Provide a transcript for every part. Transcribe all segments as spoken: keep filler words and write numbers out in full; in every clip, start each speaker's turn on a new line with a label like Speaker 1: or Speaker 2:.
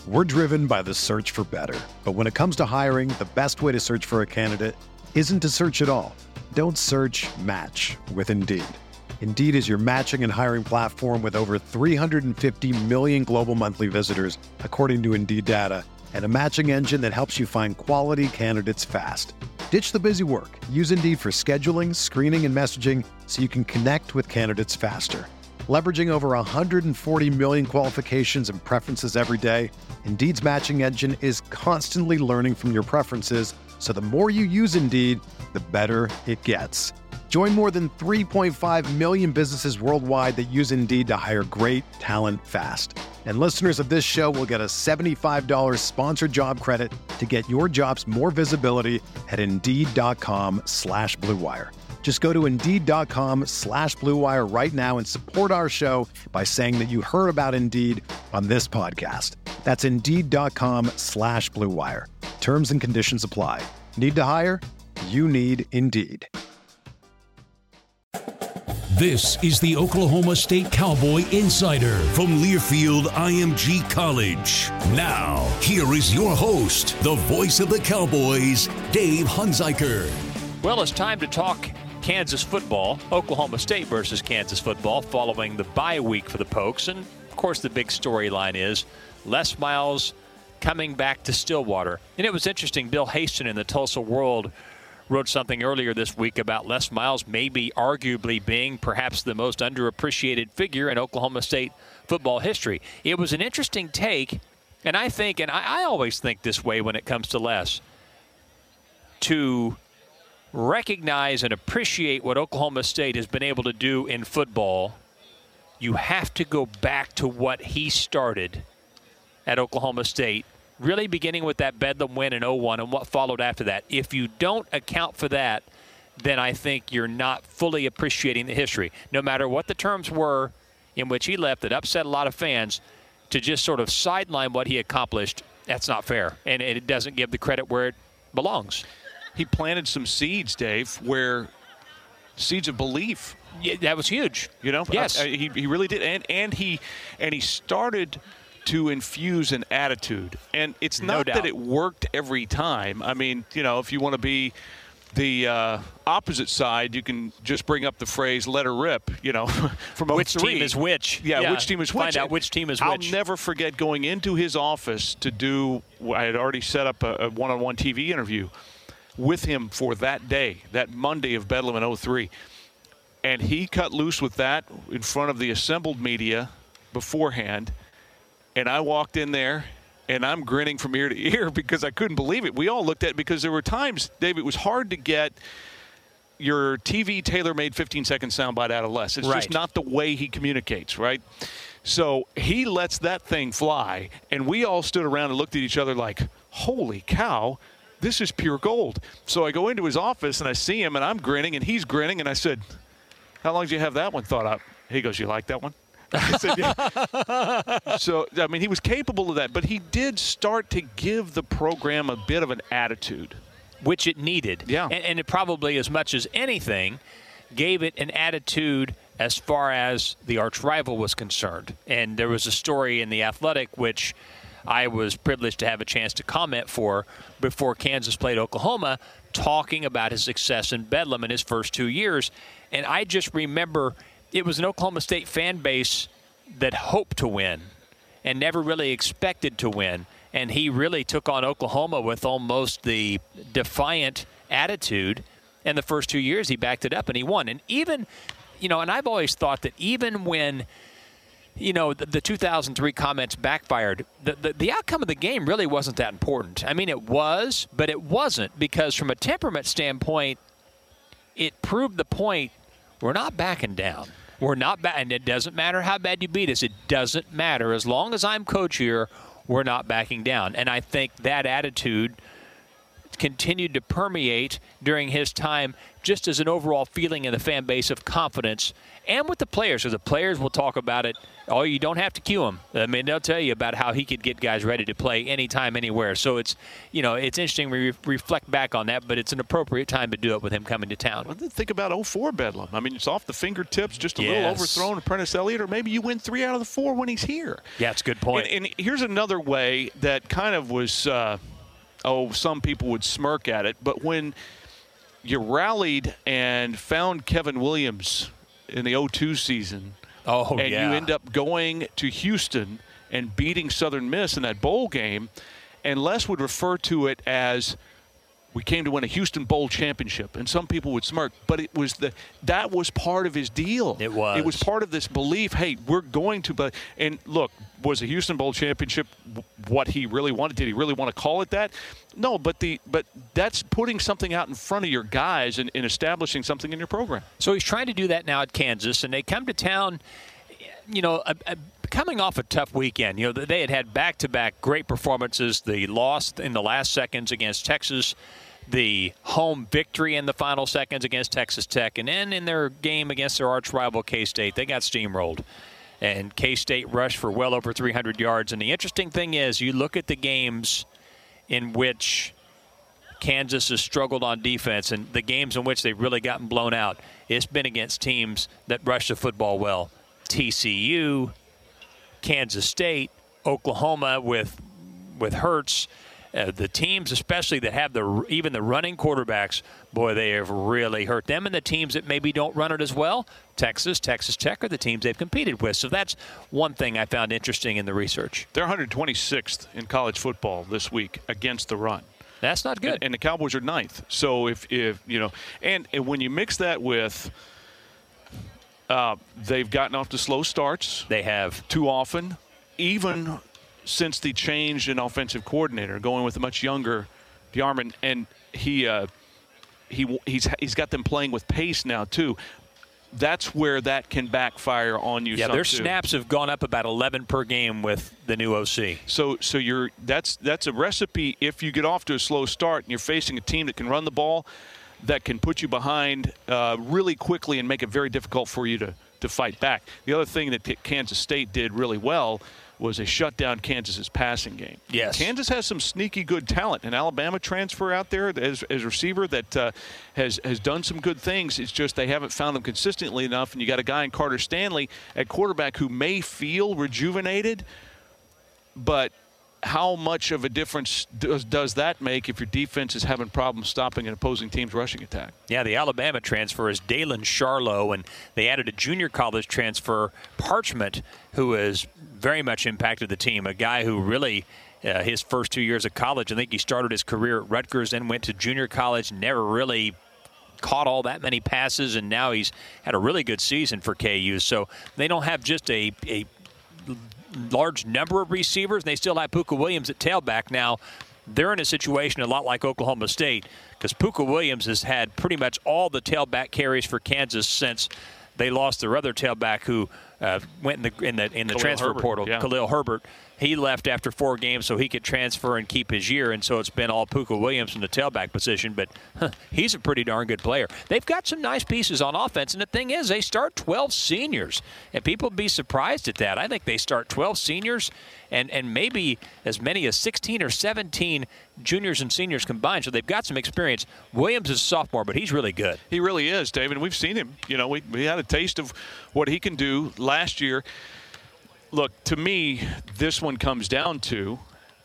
Speaker 1: We're driven by the search for better. But when it comes to hiring, the best way to search for a candidate isn't to search at all. Don't search, match with Indeed. Indeed is your matching and hiring platform with over three hundred fifty million global monthly visitors, according to Indeed data, and a matching engine that helps you find quality candidates fast. Ditch the busy work. Use Indeed for scheduling, screening, and messaging so you can connect with candidates faster. Leveraging over one hundred forty million qualifications and preferences every day, Indeed's matching engine is constantly learning from your preferences, so the more you use Indeed, the better it gets. Join more than three point five million businesses worldwide that use Indeed to hire great talent fast. And listeners of this show will get a seventy-five dollars sponsored job credit to get your jobs more visibility at Indeed.com slash Blue Wire. Just go to Indeed.com slash Blue Wire right now and support our show by saying that you heard about Indeed on this podcast. That's Indeed.com slash Blue Wire. Terms and conditions apply. Need to hire? You need Indeed.
Speaker 2: This is the Oklahoma State Cowboy Insider from Learfield I M G College. Now, here is your host, the voice of the Cowboys, Dave Hunziker.
Speaker 3: Well, it's time to talk Kansas football, Oklahoma State versus Kansas football, following the bye week for the Pokes. And, of course, the big storyline is Les Miles coming back to Stillwater. And it was interesting, Bill Haston in the Tulsa World wrote something earlier this week about Les Miles maybe arguably being perhaps the most underappreciated figure in Oklahoma State football history. It was an interesting take, and I think, and I, I always think this way when it comes to Les, to recognize and appreciate what Oklahoma State has been able to do in football, you have to go back to what he started at Oklahoma State, really beginning with that Bedlam win in oh one and what followed after that. If you don't account for that, then I think you're not fully appreciating the history. No matter what the terms were in which he left that upset a lot of fans, to just sort of sideline what he accomplished, that's not fair. And it doesn't give the credit where it belongs.
Speaker 4: He planted some seeds, Dave, where seeds of belief.
Speaker 3: Yeah, that was huge.
Speaker 4: You know,
Speaker 3: yes,
Speaker 4: uh, he he really did, and and he and he started to infuse an attitude. And it's not
Speaker 3: no doubt
Speaker 4: that it worked every time. I mean, you know, if you want to be the uh, opposite side, you can just bring up the phrase "let her rip." You know, from
Speaker 3: which
Speaker 4: oh three.
Speaker 3: team is which?
Speaker 4: Yeah,
Speaker 3: yeah,
Speaker 4: which team is which?
Speaker 3: Find out which team is
Speaker 4: I'll
Speaker 3: which.
Speaker 4: I'll never forget going into his office to do. I had already set up a, a one-on-one T V interview with him for that day, that Monday of Bedlam in oh three. And he cut loose with that in front of the assembled media beforehand. And I walked in there, and I'm grinning from ear to ear because I couldn't believe it. We all looked at it because there were times, Dave, it was hard to get your T V tailor-made fifteen-second soundbite out of Les. It's
Speaker 3: right.
Speaker 4: just not the way he communicates, right? So he lets that thing fly, and we all stood around and looked at each other like, holy cow, this is pure gold. So I go into his office, and I see him, and I'm grinning, and he's grinning, and I said, how long did you have that one thought out? He goes, you like that one? I said, yeah. So, I mean, he was capable of that, but he did start to give the program a bit of an attitude.
Speaker 3: Which it needed.
Speaker 4: Yeah.
Speaker 3: And, and it probably, as much as anything, gave it an attitude as far as the arch rival was concerned. And there was a story in The Athletic, which I was privileged to have a chance to comment for before Kansas played Oklahoma, talking about his success in Bedlam in his first two years. And I just remember it was an Oklahoma State fan base that hoped to win and never really expected to win. And he really took on Oklahoma with almost the defiant attitude. And the first two years he backed it up and he won. And even, you know, and I've always thought that even when, you know, the, the two thousand three comments backfired, the, the, the outcome of the game really wasn't that important. I mean, it was, but it wasn't, because from a temperament standpoint, it proved the point, we're not backing down. We're not back, and it doesn't matter how bad you beat us. It doesn't matter. As long as I'm coach here, we're not backing down. And I think that attitude continued to permeate during his time just as an overall feeling in the fan base of confidence and with the players. So the players will talk about it. Oh, you don't have to cue them. I mean, they'll tell you about how he could get guys ready to play anytime, anywhere. So it's, you know, it's interesting to re- reflect back on that, but it's an appropriate time to do it with him coming to town.
Speaker 4: Well, think about oh four Bedlam. I mean, it's off the fingertips, just a
Speaker 3: yes.
Speaker 4: little overthrown Prentice Elliott, or maybe you win three out of the four when he's here.
Speaker 3: Yeah, it's a good point.
Speaker 4: And, and here's another way that kind of was, uh, oh, some people would smirk at it, but when you rallied and found Kevin Williams in the oh two season,
Speaker 3: oh,
Speaker 4: and
Speaker 3: yeah.
Speaker 4: you end up going to Houston and beating Southern Miss in that bowl game, and Les would refer to it as we came to win a Houston Bowl championship, and some people would smirk, but it was the that was part of his deal.
Speaker 3: It was.
Speaker 4: It was part of this belief, hey, we're going to, but and look, was a Houston Bowl championship what he really wanted? Did he really want to call it that? No, but the but that's putting something out in front of your guys and, and establishing something in your program.
Speaker 3: So he's trying to do that now at Kansas, and they come to town, you know, a, a, coming off a tough weekend. You know, they had had back-to-back great performances. The loss in the last seconds against Texas, the home victory in the final seconds against Texas Tech, and then in their game against their arch rival K-State, they got steamrolled. And K-State rushed for well over three hundred yards. And the interesting thing is, you look at the games in which Kansas has struggled on defense and the games in which they've really gotten blown out, it's been against teams that rush the football well. T C U, Kansas State, Oklahoma with with Hurts. Uh, the teams, especially that have the even the running quarterbacks, boy, they have really hurt them. And the teams that maybe don't run it as well, Texas, Texas Tech, are the teams they've competed with. So that's one thing I found interesting in the research.
Speaker 4: They're one hundred twenty-sixth in college football this week against the run.
Speaker 3: That's not good.
Speaker 4: And, and the Cowboys are ninth. So if, if you know, and, and when you mix that with uh, they've gotten off to slow starts.
Speaker 3: They have.
Speaker 4: Too often, even since the change in offensive coordinator, going with a much younger Yarman, and he uh, he he's he's got them playing with pace now too. That's where that can backfire on you.
Speaker 3: Yeah,
Speaker 4: some
Speaker 3: their
Speaker 4: too.
Speaker 3: snaps have gone up about eleven per game with the new O C.
Speaker 4: So so you're that's that's a recipe. If you get off to a slow start and you're facing a team that can run the ball, that can put you behind uh, really quickly and make it very difficult for you to to fight back. The other thing that Kansas State did really well was they shut down Kansas's passing game.
Speaker 3: Yes.
Speaker 4: Kansas has some sneaky good talent. An Alabama transfer out there as, as a receiver that uh, has, has done some good things. It's just they haven't found them consistently enough, and you got a guy in Carter Stanley at quarterback who may feel rejuvenated, but how much of a difference does, does that make if your defense is having problems stopping an opposing team's rushing attack?
Speaker 3: Yeah, the Alabama transfer is Dalen Charlo, and they added a junior college transfer, Parchment, who has very much impacted the team. A guy who really, uh, his first two years of college, I think he started his career at Rutgers, then went to junior college, never really caught all that many passes, and now he's had a really good season for K U. So they don't have just a, a large number of receivers, and they still have Pooka Williams at tailback. Now, they're in a situation a lot like Oklahoma State, because Pooka Williams has had pretty much all the tailback carries for Kansas since they lost their other tailback who uh, went in the in the in the
Speaker 4: Khalil
Speaker 3: transfer
Speaker 4: Herbert,
Speaker 3: portal,
Speaker 4: yeah.
Speaker 3: Khalil Herbert. He left after four games so he could transfer and keep his year, and so it's been all Pooka Williams in the tailback position, but huh, he's a pretty darn good player. They've got some nice pieces on offense, and the thing is, they start twelve seniors, and people would be surprised at that. I think they start twelve seniors and, and maybe as many as sixteen or seventeen juniors and seniors combined, so they've got some experience. Williams is a sophomore, but he's really good.
Speaker 4: He really is, David. We've seen him. You know, we, we had a taste of what he can do last year. Look, to me, this one comes down to,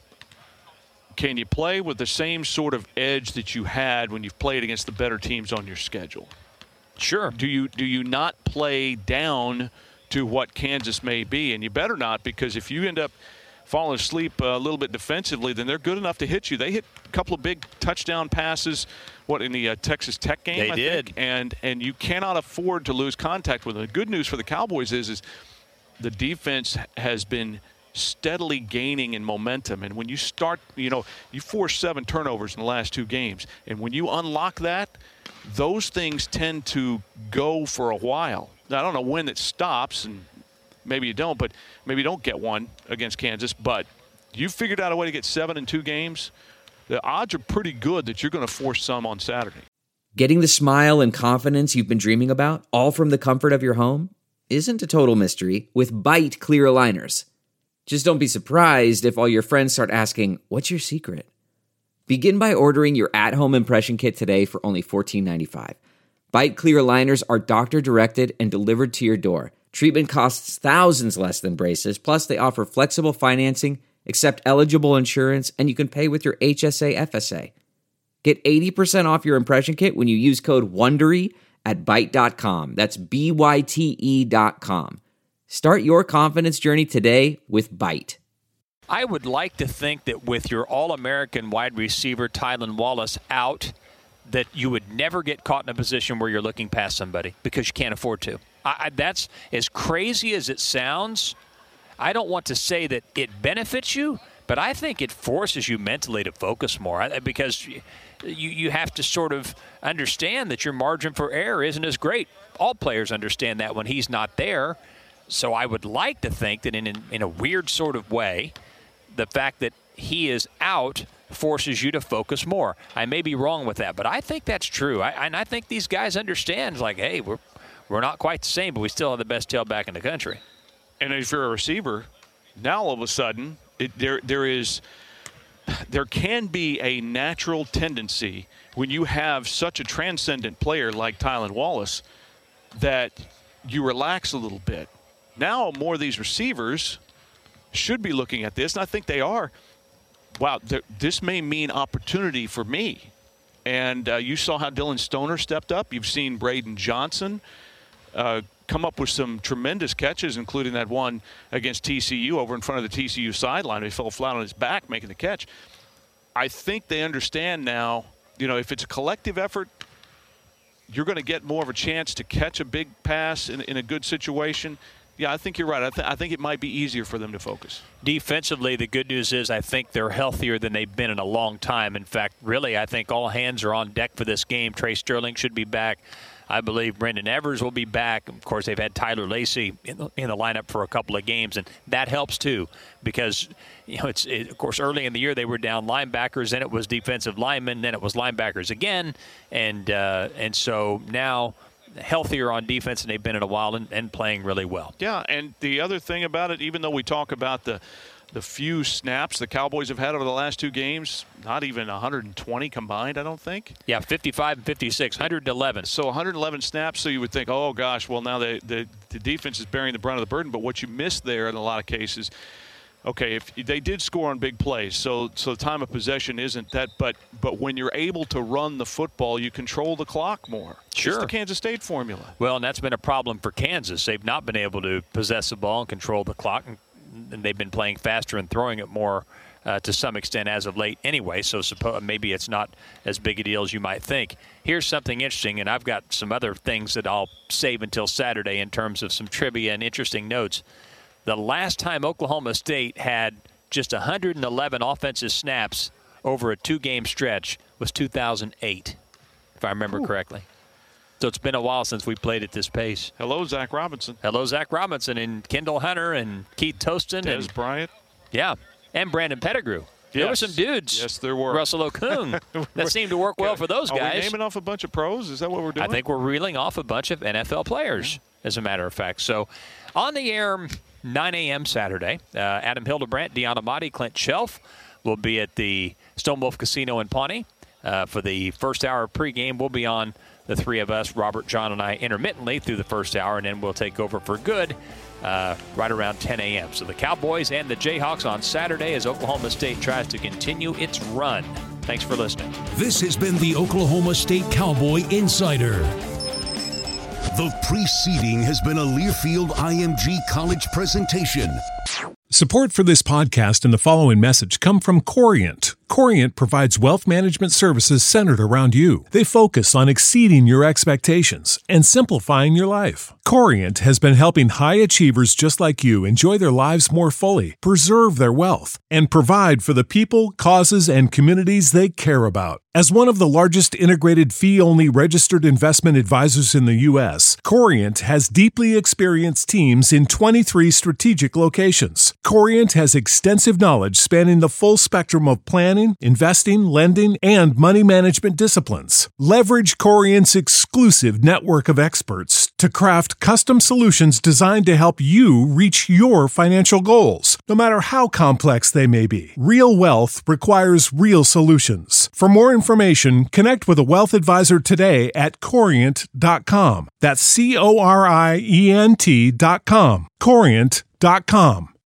Speaker 4: can you play with the same sort of edge that you had when you've played against the better teams on your schedule?
Speaker 3: Sure.
Speaker 4: Do you do you not play down to what Kansas may be? And you better not, because if you end up falling asleep a little bit defensively, then they're good enough to hit you. They hit a couple of big touchdown passes, what, in the uh, Texas Tech game,
Speaker 3: They
Speaker 4: I
Speaker 3: did.
Speaker 4: think? And, and you cannot afford to lose contact with them. The good news for the Cowboys is, is the defense has been steadily gaining in momentum. And when you start, you know, you forced seven turnovers in the last two games. And when you unlock that, those things tend to go for a while. Now, I don't know when it stops, and maybe you don't, but maybe you don't get one against Kansas. But you figured out a way to get seven in two games. the odds are pretty good that you're going to force some on Saturday.
Speaker 5: Getting the smile and confidence you've been dreaming about, all from the comfort of your home, isn't a total mystery with Byte clear aligners. Just don't be surprised if all your friends start asking, "What's your secret?" Begin by ordering your at-home impression kit today for only fourteen ninety-five. Byte clear aligners are doctor-directed and delivered to your door. Treatment costs thousands less than braces, plus they offer flexible financing, accept eligible insurance, and you can pay with your H S A F S A. Get eighty percent off your impression kit when you use code WONDERY at byte dot com. That's B Y T E dot com. Start your confidence journey today with Byte.
Speaker 3: I would like to think that with your All-American wide receiver, Tylan Wallace, out, that you would never get caught in a position where you're looking past somebody because you can't afford to. I, I, that's as crazy as it sounds. I don't want to say that it benefits you, but I think it forces you mentally to focus more because you, you have to sort of understand that your margin for error isn't as great. All players understand that when he's not there. So I would like to think that in, in, in a weird sort of way, the fact that he is out forces you to focus more. I may be wrong with that, but I think that's true. I, and I think these guys understand, like, hey, we're we're not quite the same, but we still have the best tailback in the country.
Speaker 4: And if you're a receiver, now all of a sudden, it, there there is there can be a natural tendency when you have such a transcendent player like Tylan Wallace that you relax a little bit. Now more of these receivers should be looking at this, and I think they are. Wow, th- this may mean opportunity for me. And uh, you saw how Dylan Stoner stepped up. You've seen Braden Johnson uh, come up with some tremendous catches, including that one against T C U over in front of the T C U sideline. He fell flat on his back making the catch. I think they understand now, you know, if it's a collective effort, you're going to get more of a chance to catch a big pass in, in a good situation. Yeah, I think you're right. I, th- I think it might be easier for them to focus.
Speaker 3: Defensively, the good news is I think they're healthier than they've been in a long time. In fact, really, I think all hands are on deck for this game. Trey Sterling should be back. I believe Brendan Evers will be back. Of course, they've had Tyler Lacey in the, in the lineup for a couple of games, and that helps too because, you know, it's it, of course, early in the year they were down linebackers, then it was defensive linemen, then it was linebackers again, and uh, and so now – healthier on defense than they've been in a while and, and playing really well.
Speaker 4: Yeah, and the other thing about it, even though we talk about the the few snaps the Cowboys have had over the last two games, not even one hundred twenty combined, I don't think.
Speaker 3: Yeah, fifty-five and fifty-six, one hundred eleven.
Speaker 4: So one hundred eleven snaps, so you would think, oh, gosh, well, now the, the, the defense is bearing the brunt of the burden. But what you miss there in a lot of cases, okay, if they did score on big plays, so so the time of possession isn't that, but but when you're able to run the football, you control the clock more.
Speaker 3: Sure.
Speaker 4: It's the Kansas State formula.
Speaker 3: Well, and that's been a problem for Kansas. They've not been able to possess the ball and control the clock, and they've been playing faster and throwing it more uh, to some extent as of late anyway, so suppo- maybe it's not as big a deal as you might think. Here's something interesting, and I've got some other things that I'll save until Saturday in terms of some trivia and interesting notes. The last time Oklahoma State had just one hundred eleven offensive snaps over a two-game stretch was two thousand eight, if I remember Ooh. correctly. So it's been a while since we played at this pace.
Speaker 4: Hello, Zach Robinson.
Speaker 3: Hello, Zach Robinson, and Kendall Hunter, and Keith Toston.
Speaker 4: Des
Speaker 3: and
Speaker 4: Bryant.
Speaker 3: Yeah, and Brandon Pettigrew. There
Speaker 4: yes.
Speaker 3: were some dudes.
Speaker 4: Yes, there were.
Speaker 3: Russell Okung. That seemed to work well for those guys.
Speaker 4: Are we naming off a bunch of pros? Is that what we're doing?
Speaker 3: I think we're reeling off a bunch of N F L players, as a matter of fact. So on the air, nine a.m. Saturday, uh, Adam Hildebrandt, Deanna Motti, Clint Shelf will be at the Stone Wolf Casino in Pawnee. Uh, for the first hour of pregame, we'll be on, the three of us, Robert, John, and I, intermittently through the first hour, and then we'll take over for good uh, right around ten a.m. So the Cowboys and the Jayhawks on Saturday as Oklahoma State tries to continue its run. Thanks for listening.
Speaker 2: This has been the Oklahoma State Cowboy Insider. The preceding has been a Learfield I M G College presentation.
Speaker 6: Support for this podcast and the following message come from Corient. Corient provides wealth management services centered around you. They focus on exceeding your expectations and simplifying your life. Corient has been helping high achievers just like you enjoy their lives more fully, preserve their wealth, and provide for the people, causes, and communities they care about. As one of the largest integrated fee-only registered investment advisors in the U S, Corient has deeply experienced teams in twenty-three strategic locations. Corient has extensive knowledge spanning the full spectrum of plan planning, investing, lending, and money management disciplines. Leverage Corient's exclusive network of experts to craft custom solutions designed to help you reach your financial goals, no matter how complex they may be. Real wealth requires real solutions. For more information, connect with a wealth advisor today at corient dot com. That's C O R I E N T dot com. corient dot com.